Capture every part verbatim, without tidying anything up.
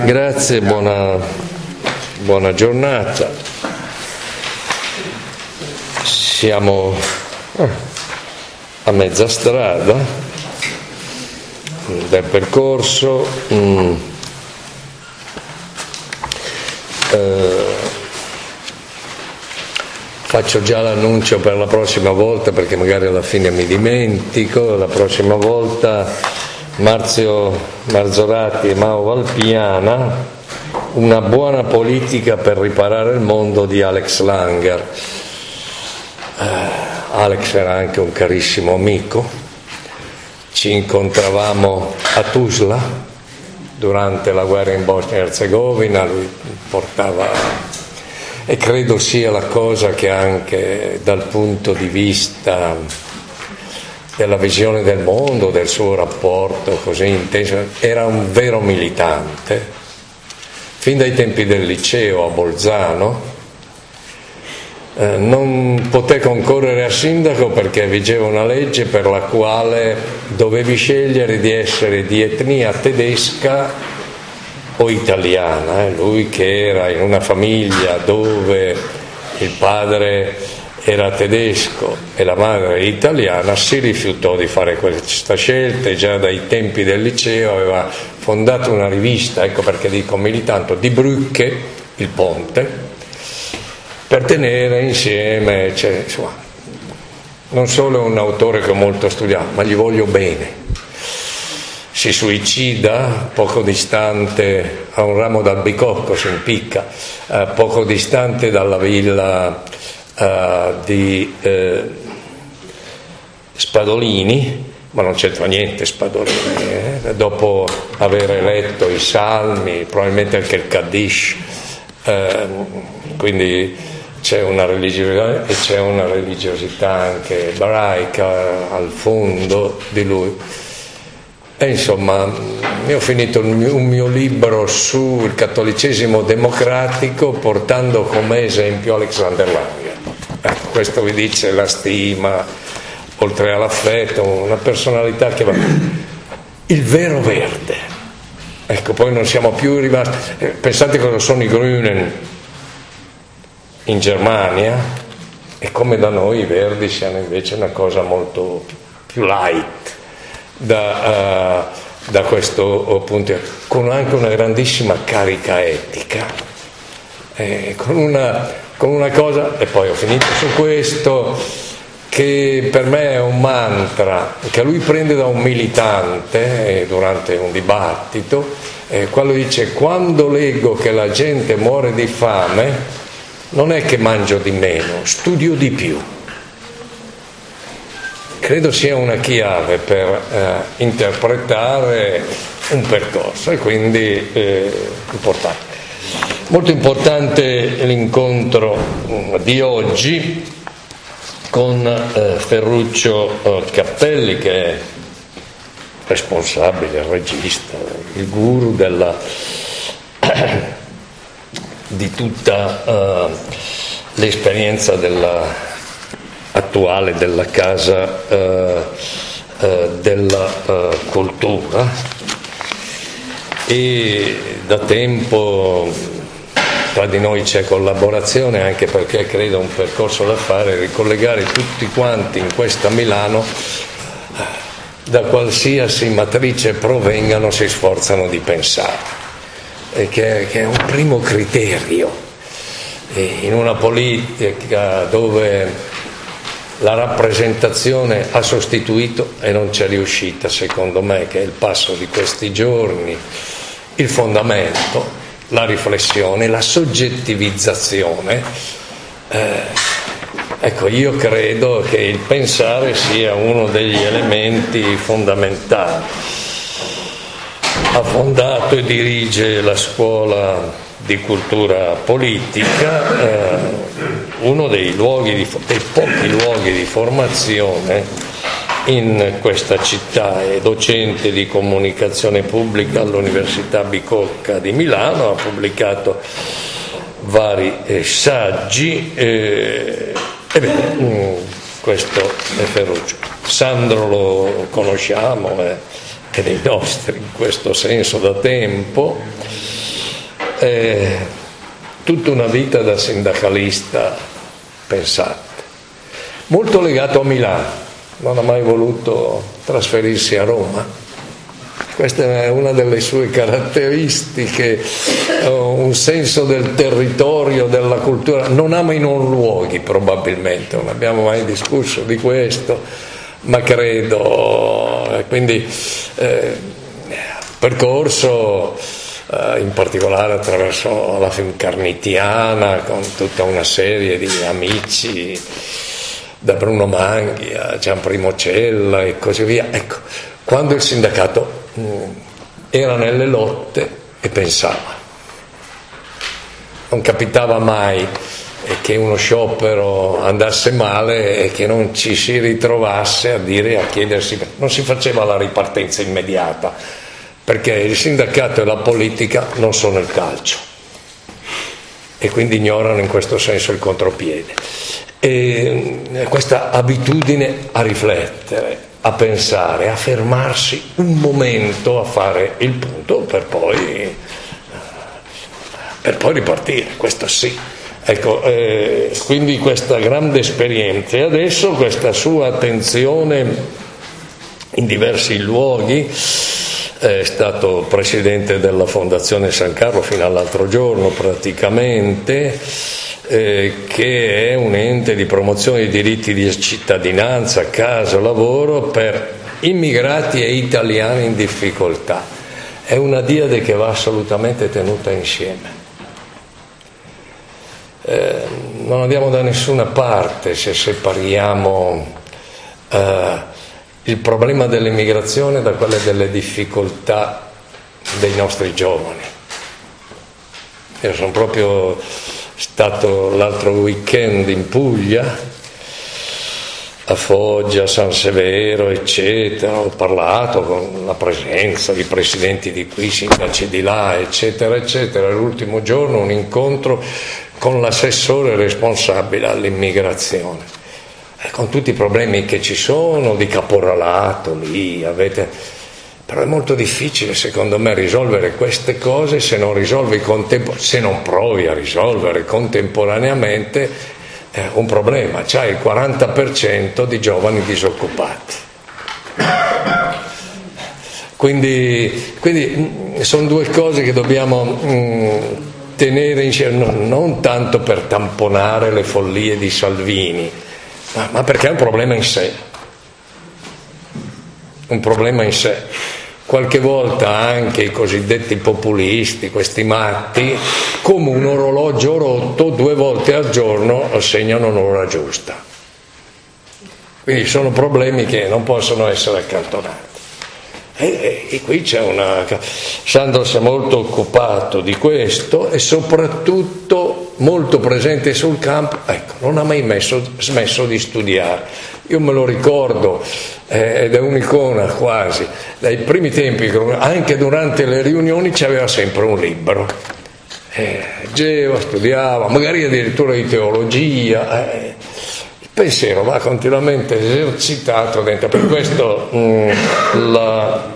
Grazie, buona, buona giornata. Siamo a mezza strada del percorso. Mm. Eh, faccio già l'annuncio per la prossima volta, perché magari alla fine mi dimentico. La prossima volta Marzio Marzorati e Mao Valpiana, una buona politica per riparare il mondo di Alex Langer. Eh, Alex era anche un carissimo amico, ci incontravamo a Tuzla durante la guerra in Bosnia e Erzegovina, lui portava, e credo sia la cosa che anche dal punto di vista della visione del mondo, del suo rapporto così intenso, era un vero militante. Fin dai tempi del liceo a Bolzano eh, non poté concorrere a sindaco perché vigeva una legge per la quale dovevi scegliere di essere di etnia tedesca o italiana. Eh. Lui, che era in una famiglia dove il padre era tedesco e la madre italiana, si rifiutò di fare questa scelta e già dai tempi del liceo aveva fondato una rivista, ecco perché dico militante, di Brücke, il ponte, per tenere insieme, cioè, insomma, non solo è un autore che ho molto studiato, ma gli voglio bene. Si suicida poco distante, a un ramo d'albicocco, si impicca, eh, poco distante dalla villa Uh, di uh, Spadolini, ma non c'entra niente Spadolini, eh? Dopo aver letto i salmi, probabilmente anche il Kaddish, uh, quindi c'è una religiosità e c'è una religiosità anche ebraica al fondo di lui. E insomma, io ho finito un mio, un mio libro sul cattolicesimo democratico portando come esempio Alexander Langer. Ecco, questo vi dice la stima, oltre all'affetto, una personalità che va. Il vero verde. Ecco, poi non siamo più rimasti. Pensate cosa sono i Grünen in Germania e come da noi i verdi siano invece una cosa molto più light da, uh, da questo punto, con anche una grandissima carica etica, eh, con una con una cosa, e poi ho finito su questo, che per me è un mantra che lui prende da un militante eh, durante un dibattito, eh, quando dice: quando leggo che la gente muore di fame non è che mangio di meno, studio di più. Credo sia una chiave per eh, interpretare un percorso, e quindi eh, importante. Molto importante l'incontro di oggi con eh, Ferruccio eh, Cappelli, che è responsabile, il regista, il guru della, di tutta eh, l'esperienza della, attuale della Casa eh, eh, della eh, Cultura, e da tempo tra di noi c'è collaborazione, anche perché credo un percorso da fare, ricollegare tutti quanti in questa Milano, da qualsiasi matrice provengano, si sforzano di pensare, e che, che è un primo criterio e in una politica dove la rappresentazione ha sostituito e non c'è riuscita, secondo me, che è il passo di questi giorni, il fondamento, la riflessione, la soggettivizzazione. Eh, ecco, io credo che il pensare sia uno degli elementi fondamentali. Ha fondato e dirige la scuola di cultura politica, eh, uno dei luoghi di, dei pochi luoghi di formazione in questa città. È docente di comunicazione pubblica all'Università Bicocca di Milano, ha pubblicato vari eh, saggi, eh, e bene, mh, questo è Ferruccio. Sandro lo conosciamo, eh, è dei nostri in questo senso da tempo, eh, tutta una vita da sindacalista, pensate, molto legato a Milano, non ha mai voluto trasferirsi a Roma. Questa è una delle sue caratteristiche, un senso del territorio, della cultura. Non ama i non luoghi, probabilmente, non abbiamo mai discusso di questo, ma credo, quindi eh, percorso eh, in particolare attraverso la Fincarnitiana, con tutta una serie di amici, da Bruno Manghi a Gian Primocella e così via. Ecco, quando il sindacato era nelle lotte e pensava, non capitava mai che uno sciopero andasse male e che non ci si ritrovasse a dire, a chiedersi, non si faceva la ripartenza immediata, perché il sindacato e la politica non sono il calcio e quindi ignorano in questo senso il contropiede. E questa abitudine a riflettere, a pensare, a fermarsi un momento, a fare il punto per poi, per poi ripartire, questo sì. Ecco, eh, quindi questa grande esperienza e adesso questa sua attenzione in diversi luoghi. È stato presidente della Fondazione San Carlo fino all'altro giorno praticamente, eh, che è un ente di promozione dei diritti di cittadinanza, casa, lavoro per immigrati e italiani in difficoltà. È una diade che va assolutamente tenuta insieme. Eh, non andiamo da nessuna parte se separiamo eh, il problema dell'immigrazione da quelle delle difficoltà dei nostri giovani. Io sono proprio stato l'altro weekend in Puglia, a Foggia, San Severo, eccetera, ho parlato con la presenza di presidenti di qui, sindaci di là, eccetera, eccetera. L'ultimo giorno un incontro con l'assessore responsabile all'immigrazione. Con tutti i problemi che ci sono di caporalato lì, avete... però è molto difficile secondo me risolvere queste cose se non risolvi contempo... se non provi a risolvere contemporaneamente eh, un problema, c'hai il quaranta per cento di giovani disoccupati. Quindi, quindi sono due cose che dobbiamo mh, tenere insieme, non, non tanto per tamponare le follie di Salvini, Ma, ma perché è un problema in sé, un problema in sé. Qualche volta anche i cosiddetti populisti, questi matti, come un orologio rotto, due volte al giorno segnano l'ora giusta. Quindi sono problemi che non possono essere accantonati. E, e, e qui c'è una... Sandro si è molto occupato di questo e soprattutto molto presente sul campo, ecco, non ha mai messo, smesso di studiare. Io me lo ricordo, eh, ed è un'icona quasi, dai primi tempi, anche durante le riunioni c'aveva sempre un libro. Eh, leggeva, studiava, magari addirittura di teologia. Eh. Il pensiero va continuamente esercitato dentro, per questo mh, la...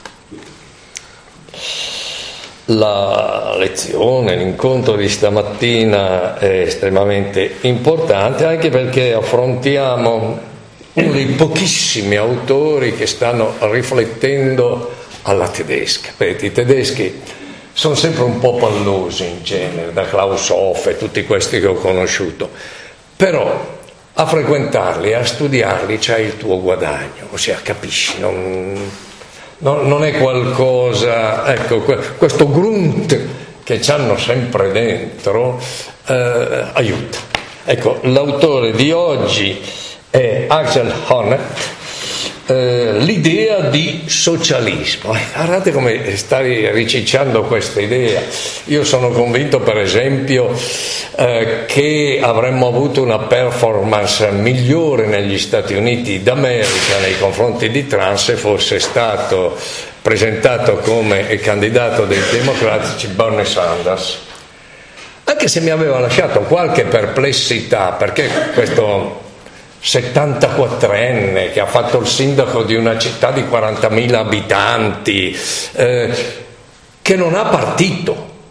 La lezione, l'incontro di stamattina è estremamente importante, anche perché affrontiamo uno dei pochissimi autori che stanno riflettendo alla tedesca. Vedete, i tedeschi sono sempre un po' pallosi in genere, da Klaus Hoff e tutti questi che ho conosciuto, però a frequentarli, a studiarli c'hai il tuo guadagno, ossia capisci, non... non è qualcosa, ecco, questo grunt che ci hanno sempre dentro eh, aiuta. Ecco, l'autore di oggi è Axel Honneth, eh, l'idea di socialismo. Eh, guardate come stai ricicciando questa idea. Io sono convinto, per esempio, eh, che avremmo avuto una performance migliore negli Stati Uniti d'America nei confronti di Trump se fosse stato presentato come candidato dei democratici Bernie Sanders, anche se mi aveva lasciato qualche perplessità, perché questo settantaquattrenne che ha fatto il sindaco di una città di quarantamila abitanti, eh, che non ha partito,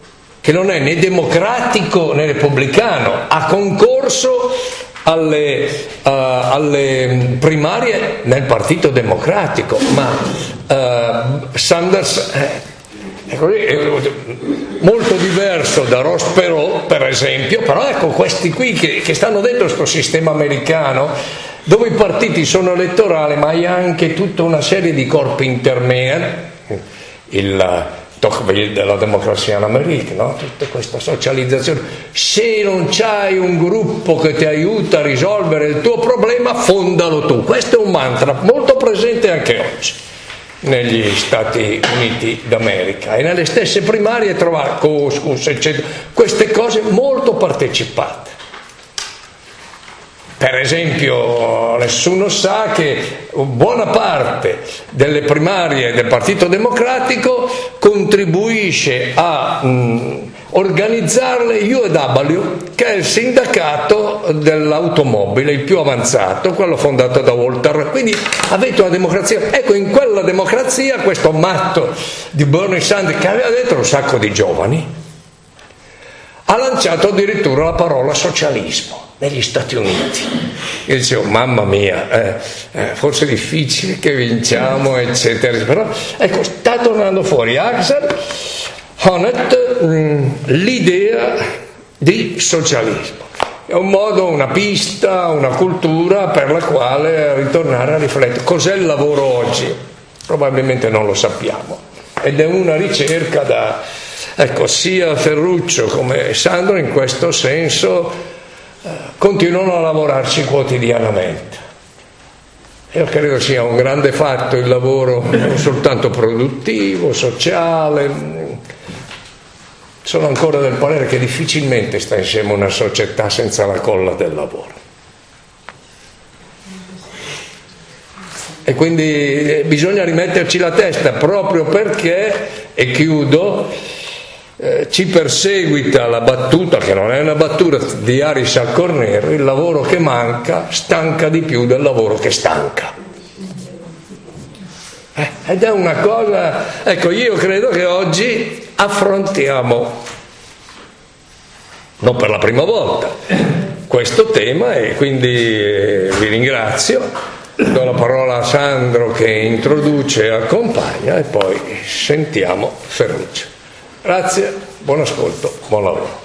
che non è né democratico né repubblicano, ha concorso alle, uh, alle primarie nel Partito Democratico, ma uh, Sanders è, così, è molto diverso da Ross Perot, per esempio, però ecco questi qui che, che stanno dentro questo sistema americano, dove i partiti sono elettorali, ma hai anche tutta una serie di corpi intermedi, il Tocqueville della democrazia in America, no? Tutta questa socializzazione. Se non c'hai un gruppo che ti aiuta a risolvere il tuo problema, fondalo tu. Questo è un mantra molto presente anche oggi negli Stati Uniti d'America, e nelle stesse primarie trovare couscous, eccetera, queste cose molto partecipate. Per esempio, nessuno sa che buona parte delle primarie del Partito Democratico contribuisce a mh, organizzarle U A W, che è il sindacato dell'automobile, il più avanzato, quello fondato da Walter. Quindi avete una democrazia. Ecco, in quella democrazia questo matto di Bernie Sanders, che aveva dentro un sacco di giovani, ha lanciato addirittura la parola socialismo negli Stati Uniti. Io dicevo, mamma mia, eh, eh, forse è difficile che vinciamo, eccetera, però ecco, sta tornando fuori Axel Honneth mh, l'idea di socialismo. È un modo, una pista, una cultura per la quale ritornare a riflettere. Cos'è il lavoro oggi? Probabilmente non lo sappiamo, ed è una ricerca da, ecco, sia Ferruccio come Sandro in questo senso continuano a lavorarci quotidianamente. Io credo sia un grande fatto il lavoro non soltanto produttivo, sociale. Sono ancora del parere che difficilmente sta insieme una società senza la colla del lavoro. E quindi bisogna rimetterci la testa, proprio perché, e chiudo, Eh, ci perseguita la battuta, che non è una battuta, di Aris al Cornero: il lavoro che manca stanca di più del lavoro che stanca. Eh, ed è una cosa, ecco, io credo che oggi affrontiamo, non per la prima volta, questo tema, e quindi eh, vi ringrazio. Do la parola a Sandro che introduce e accompagna, e poi sentiamo Ferruccio. Grazie, buon ascolto, buon lavoro.